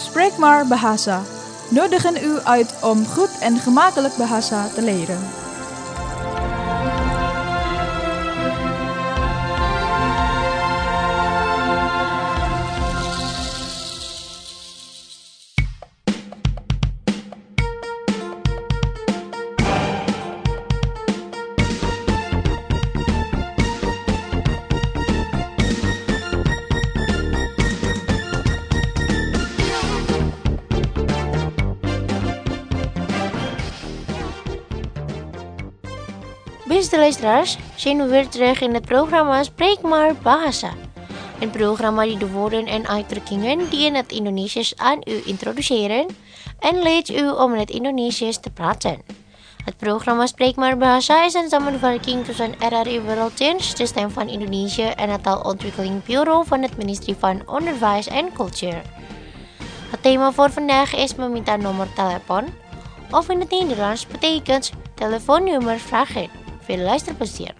Spreek maar Bahasa. Nodigen u uit om goed en gemakkelijk Bahasa te leren. Beste luisteraars, zijn we weer terug in het programma Spreek maar Bahasa. Een programma die de woorden en uitdrukkingen die in het Indonesisch aan u introduceren en leidt u om in het Indonesisch te praten. Het programma Spreek maar Bahasa is een samenwerking tussen RRI Werelddienst, de Stem van Indonesië en het Taalontwikkeling Bureau van het Ministerie van Onderwijs en Cultuur. Het thema voor vandaag is meminta nomor telepon, of in het Nederlands betekent telefoonnummer vragen. Veel luisterplezier.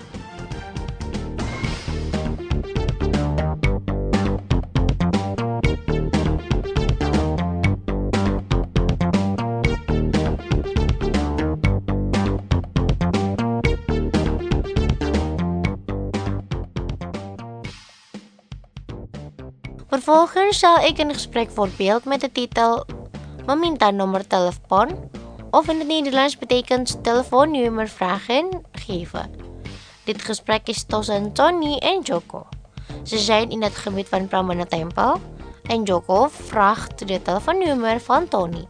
Vervolgens zal ik een gesprekvoorbeeld met de titel meminta nomor telepon, of in het Nederlands betekent telefoonnummer vragen, geven. Dit gesprek is tussen Tony en Joko. Ze zijn in het gebied van Prambanan Tempel en Joko vraagt de telefoonnummer van Tony.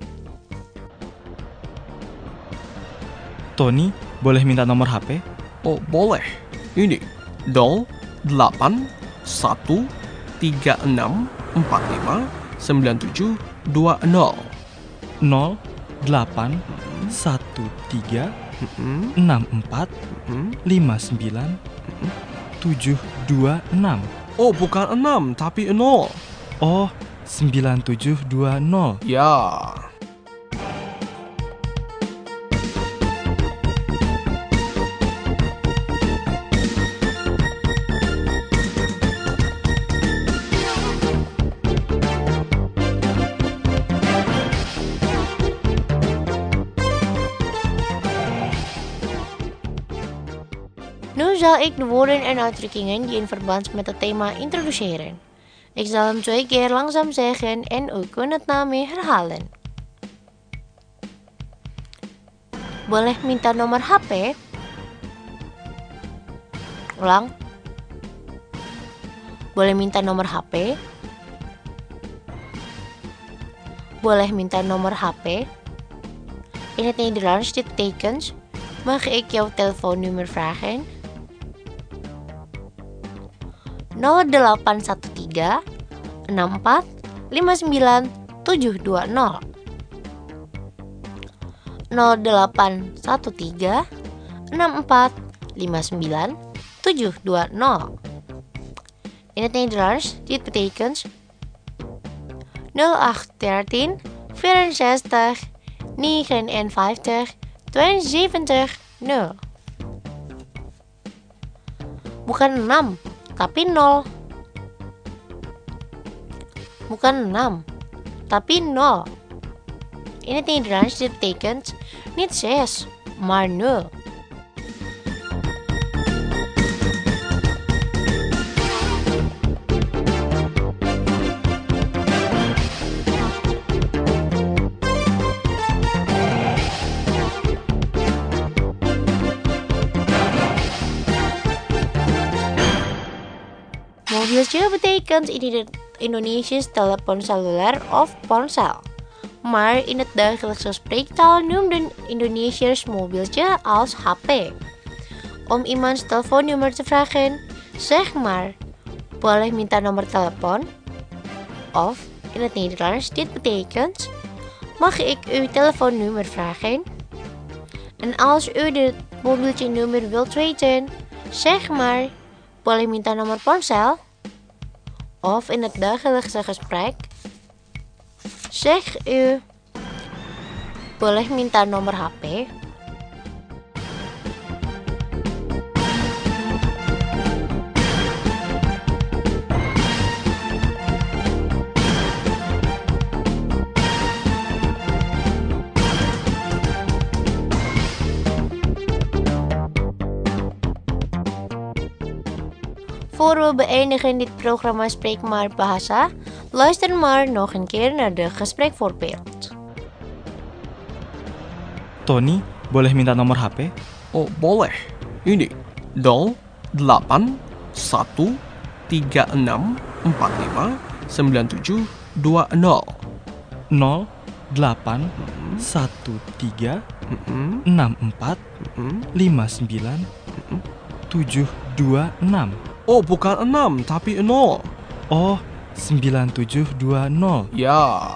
Tony, boleh minta nomor HP? Oh, boleh. Ini 0 8 1 36 45 97 20. 0 8 1 3 64 59 726. Oh, bukan 6, tapi 0. Oh, 9720. Ya. Nu zal ik de woorden en uitdrukkingen die in verband met het thema introduceren. Ik zal hem 2 keer langzaam zeggen en u kunt het na me herhalen. Boleh minta nomor HP? Ulang. Boleh minta nomor HP? Boleh minta nomor HP? In het Nederlands dit betekent: mag ik jouw telefoonnummer vragen? 0813 64 59 720. 0813 64 59 720. In het Nederlands dit betekent 0813 64 59 72 0. Bukan 6, tapi 0. Bukan 6, tapi 0. In het Nederlands dit betekent niet 6, maar 0. Mobieltje betekent in het Indonesisch telefoon cellulair of ponsel. Maar in het dagelijkse spreektaal noemden Indonesiërs mobieltje als HP. Om iemands telefoonnummer te vragen, zeg maar, boleh minta nomor telepon? Of in het Nederlands dit betekent, mag ik uw telefoonnummer vragen? En als u dit mobieltje nummer wilt weten, zeg maar, boleh minta nomor ponsel? Of in het dagelijkse gesprek, zeg u, boleh minta nomor HP? Voor we beëindigen dit programma Spreek maar Bahasa, luister maar nog een keer naar de gesprekvoorbeeld. Tony, boleh minta nomor HP? Oh, boleh. Ini 0, 8, 1, 3, 6, 4, 5, 9, 7, 2, 0. 0, 8, 1, 3, 6, 4, 5, 9, 7, 2, 6. Oh, bukan 6, tapi 0. Oh, 9720. Ya.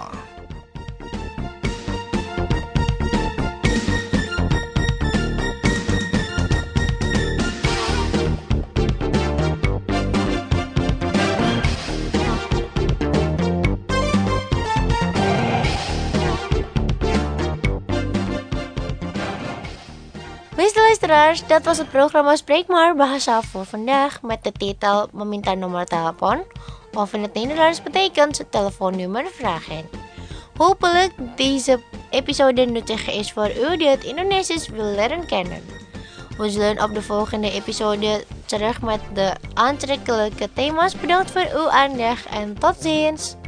Beste luisteraars, dat was het programma Spreek maar Bahasa voor vandaag met de titel Meminta Nomor Telepon, of in het Nederlands betekent telefoonnummer vragen. Hopelijk deze episode nuttig is voor u die het Indonesisch wil leren kennen. We zullen op de volgende episode terug met de aantrekkelijke thema's. Bedankt voor uw aandacht en tot ziens!